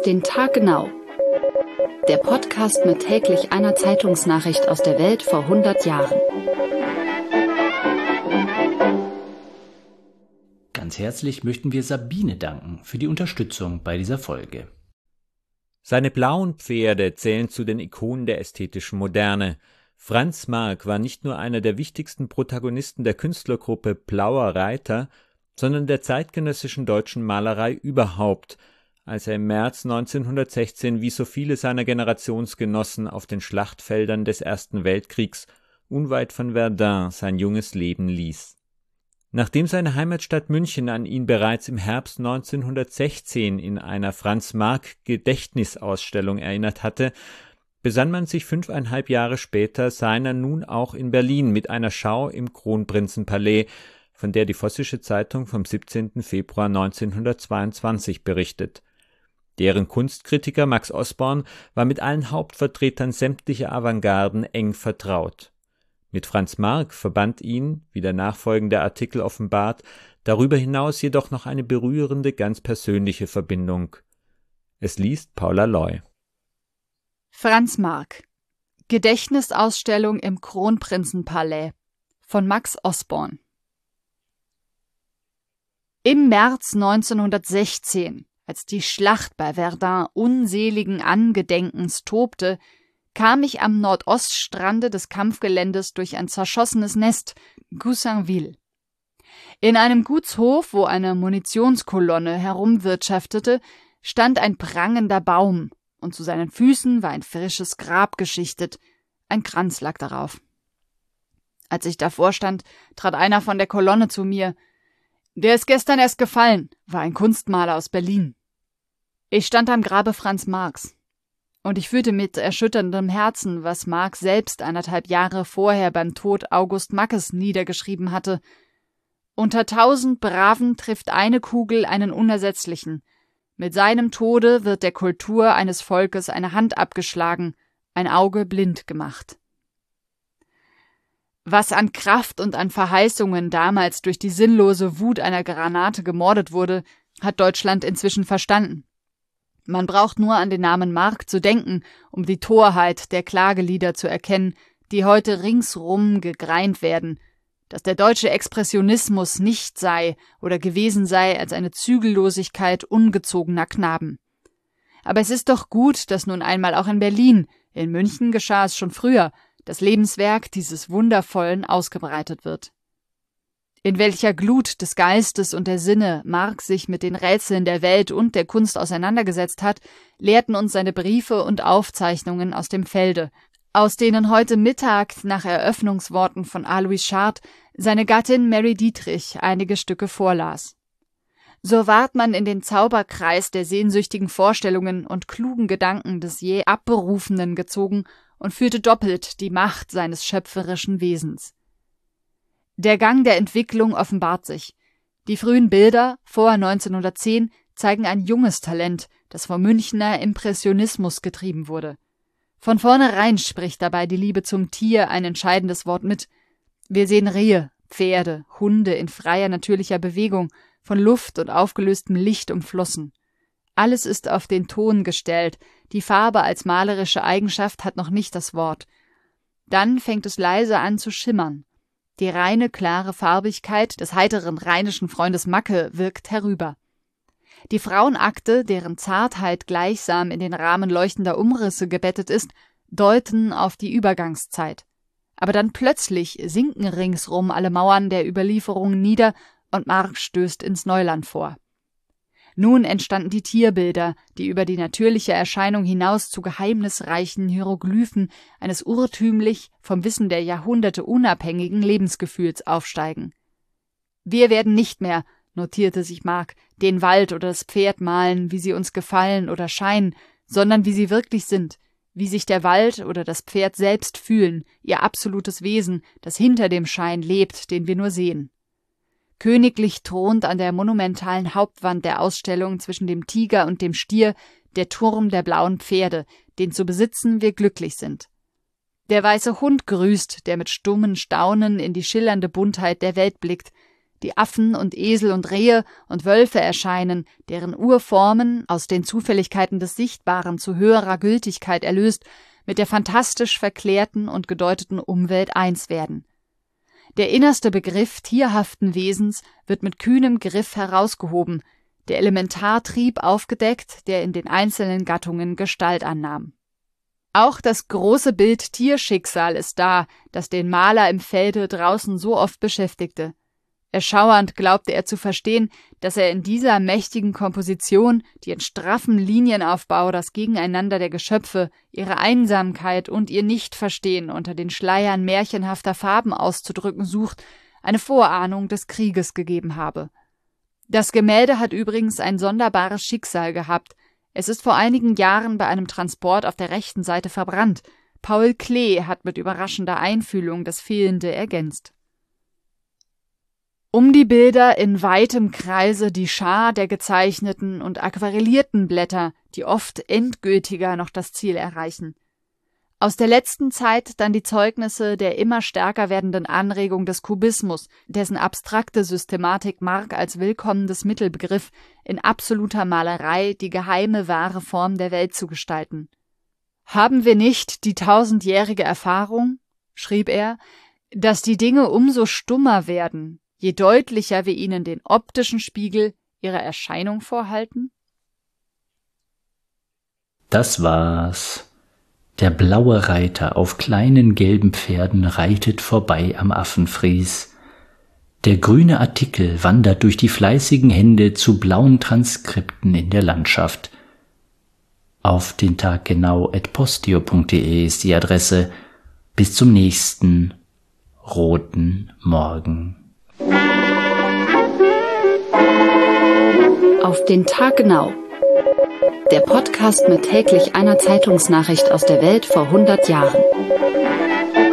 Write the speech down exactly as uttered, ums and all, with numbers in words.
Auf den Tag genau. Der Podcast mit täglich einer Zeitungsnachricht aus der Welt vor hundert Jahren. Ganz herzlich möchten wir Sabine danken für die Unterstützung bei dieser Folge. Seine blauen Pferde zählen zu den Ikonen der ästhetischen Moderne. Franz Marc war nicht nur einer der wichtigsten Protagonisten der Künstlergruppe Blauer Reiter, sondern der zeitgenössischen deutschen Malerei überhaupt, als er im März neunzehnhundertsechzehn wie so viele seiner Generationsgenossen auf den Schlachtfeldern des Ersten Weltkriegs unweit von Verdun sein junges Leben ließ. Nachdem seine Heimatstadt München an ihn bereits im Herbst neunzehnhundertsechzehn in einer Franz-Marc-Gedächtnisausstellung erinnert hatte, besann man sich fünfeinhalb Jahre später seiner nun auch in Berlin mit einer Schau im Kronprinzenpalais, von der die Vossische Zeitung vom siebzehnten Februar neunzehnhundertzweiundzwanzig berichtet. Deren Kunstkritiker Max Osborn war mit allen Hauptvertretern sämtlicher Avantgarden eng vertraut. Mit Franz Marc verband ihn, wie der nachfolgende Artikel offenbart, darüber hinaus jedoch noch eine berührende, ganz persönliche Verbindung. Es liest Paula Loy. Franz Marc. Gedächtnisausstellung im Kronprinzenpalais von Max Osborn. Im März neunzehnhundertsechzehn, als die Schlacht bei Verdun unseligen Angedenkens tobte, kam ich am Nordoststrande des Kampfgeländes durch ein zerschossenes Nest, Goussainville. In einem Gutshof, wo eine Munitionskolonne herumwirtschaftete, stand ein prangender Baum, und zu seinen Füßen war ein frisches Grab geschichtet, ein Kranz lag darauf. Als ich davor stand, trat einer von der Kolonne zu mir. »Der ist gestern erst gefallen«, war ein Kunstmaler aus Berlin. Ich stand am Grabe Franz Marcs. Und ich fühlte mit erschütterndem Herzen, was Marc selbst anderthalb Jahre vorher beim Tod August Mackes niedergeschrieben hatte. Unter tausend Braven trifft eine Kugel einen Unersetzlichen. Mit seinem Tode wird der Kultur eines Volkes eine Hand abgeschlagen, ein Auge blind gemacht. Was an Kraft und an Verheißungen damals durch die sinnlose Wut einer Granate gemordet wurde, hat Deutschland inzwischen verstanden. Man braucht nur an den Namen Marc zu denken, um die Torheit der Klagelieder zu erkennen, die heute ringsrum gegreint werden, dass der deutsche Expressionismus nicht sei oder gewesen sei als eine Zügellosigkeit ungezogener Knaben. Aber es ist doch gut, dass nun einmal auch in Berlin, in München geschah es schon früher, das Lebenswerk dieses Wundervollen ausgebreitet wird. In welcher Glut des Geistes und der Sinne Marc sich mit den Rätseln der Welt und der Kunst auseinandergesetzt hat, lehrten uns seine Briefe und Aufzeichnungen aus dem Felde, aus denen heute Mittag nach Eröffnungsworten von Alois Schardt seine Gattin Mary Dietrich einige Stücke vorlas. So ward man in den Zauberkreis der sehnsüchtigen Vorstellungen und klugen Gedanken des je Abberufenen gezogen und fühlte doppelt die Macht seines schöpferischen Wesens. Der Gang der Entwicklung offenbart sich. Die frühen Bilder, vor neunzehnhundertzehn, zeigen ein junges Talent, das vom Münchner Impressionismus getrieben wurde. Von vornherein spricht dabei die Liebe zum Tier ein entscheidendes Wort mit. Wir sehen Rehe, Pferde, Hunde in freier natürlicher Bewegung, von Luft und aufgelöstem Licht umflossen. Alles ist auf den Ton gestellt, die Farbe als malerische Eigenschaft hat noch nicht das Wort. Dann fängt es leise an zu schimmern. Die reine, klare Farbigkeit des heiteren rheinischen Freundes Macke wirkt herüber. Die Frauenakte, deren Zartheit gleichsam in den Rahmen leuchtender Umrisse gebettet ist, deuten auf die Übergangszeit. Aber dann plötzlich sinken ringsrum alle Mauern der Überlieferung nieder und Marc stößt ins Neuland vor. Nun entstanden die Tierbilder, die über die natürliche Erscheinung hinaus zu geheimnisreichen Hieroglyphen eines urtümlich vom Wissen der Jahrhunderte unabhängigen Lebensgefühls aufsteigen. Wir werden nicht mehr, notierte sich Marc, den Wald oder das Pferd malen, wie sie uns gefallen oder scheinen, sondern wie sie wirklich sind, wie sich der Wald oder das Pferd selbst fühlen, ihr absolutes Wesen, das hinter dem Schein lebt, den wir nur sehen. Königlich thront an der monumentalen Hauptwand der Ausstellung zwischen dem Tiger und dem Stier der Turm der blauen Pferde, den zu besitzen wir glücklich sind. Der weiße Hund grüßt, der mit stummem Staunen in die schillernde Buntheit der Welt blickt. die Affen und Esel und Rehe und Wölfe erscheinen, deren Urformen, aus den Zufälligkeiten des Sichtbaren zu höherer Gültigkeit erlöst, mit der fantastisch verklärten und gedeuteten Umwelt eins werden. Der innerste Begriff tierhaften Wesens wird mit kühnem Griff herausgehoben, der Elementartrieb aufgedeckt, der in den einzelnen Gattungen Gestalt annahm. Auch das große Bild Tierschicksal ist da, das den Maler im Felde draußen so oft beschäftigte. Erschauernd glaubte er zu verstehen, dass er in dieser mächtigen Komposition, die in straffem Linienaufbau das Gegeneinander der Geschöpfe, ihre Einsamkeit und ihr Nichtverstehen unter den Schleiern märchenhafter Farben auszudrücken sucht, eine Vorahnung des Krieges gegeben habe. Das Gemälde hat übrigens ein sonderbares Schicksal gehabt. Es ist vor einigen Jahren bei einem Transport auf der rechten Seite verbrannt. Paul Klee hat mit überraschender Einfühlung das Fehlende ergänzt. Um die Bilder in weitem Kreise die Schar der gezeichneten und aquarellierten Blätter, die oft endgültiger noch das Ziel erreichen. Aus der letzten Zeit dann die Zeugnisse der immer stärker werdenden Anregung des Kubismus, dessen abstrakte Systematik Marc als willkommendes Mittel begriff, in absoluter Malerei die geheime, wahre Form der Welt zu gestalten. »Haben wir nicht die tausendjährige Erfahrung«, schrieb er, »dass die Dinge umso stummer werden, je deutlicher wir ihnen den optischen Spiegel ihrer Erscheinung vorhalten?« Das war's. Der blaue Reiter auf kleinen gelben Pferden reitet vorbei am Affenfries. Der grüne Artikel wandert durch die fleißigen Hände zu blauen Transkripten in der Landschaft. Auf den Tag genau at postio punkt de ist die Adresse. Bis zum nächsten roten Morgen. Auf den Tag genau. Der Podcast mit täglich einer Zeitungsnachricht aus der Welt vor hundert Jahren.